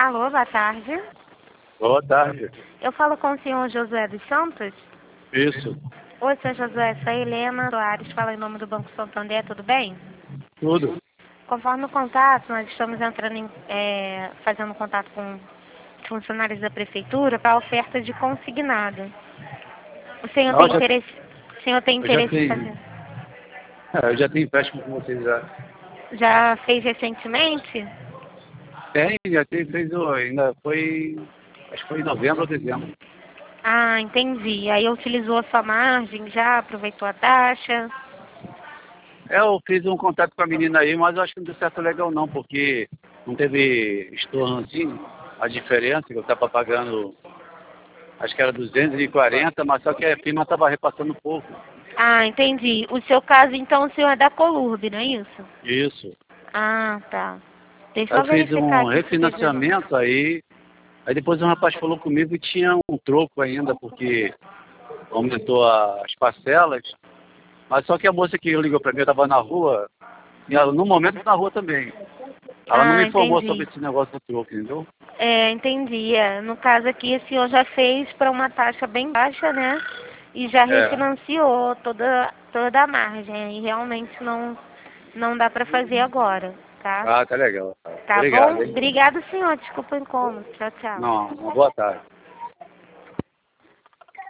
Alô, boa tarde. Boa tarde. Eu falo com o senhor Josué dos Santos? Isso. Oi, senhor Josué, sou a Helena Soares, fala em nome do Banco Santander, tudo bem? Tudo. Conforme o contato, nós estamos entrando fazendo contato com funcionários da prefeitura para a oferta de consignado. O senhor Não, tem interesse, eu já em tenho. fazer? Eu já tenho empréstimo com vocês já. Já fez recentemente? Já tenho, ainda foi, acho que foi em novembro ou dezembro. Ah, entendi. Aí utilizou a sua margem já, aproveitou a taxa? Eu fiz um contato com a menina aí, mas eu acho que não deu certo legal não, porque não teve estorno assim, a diferença, que eu estava pagando, acho que era 240, mas só que a firma estava repassando pouco. Ah, entendi. O seu caso, então, o senhor é da Colurb, não é isso? Isso. Ah, tá. Deixa Aí eu eu fiz verificar um aqui se teve... refinanciamento aí depois um rapaz falou comigo que tinha um troco ainda, porque aumentou as parcelas. Mas só que a moça que ligou para mim, eu estava na rua, e ela, no momento na rua também. Ela não me Ah, informou entendi. sobre esse negócio do troco, entendeu? É, entendi. No caso aqui, o senhor já fez para uma taxa bem baixa, né? E já É. refinanciou toda a margem. E realmente não dá para fazer agora, tá? Ah, tá legal. Tá bom? Obrigado, hein? Obrigado, senhor. Desculpa o incômodo. Tchau, tchau. Não, uma boa tarde.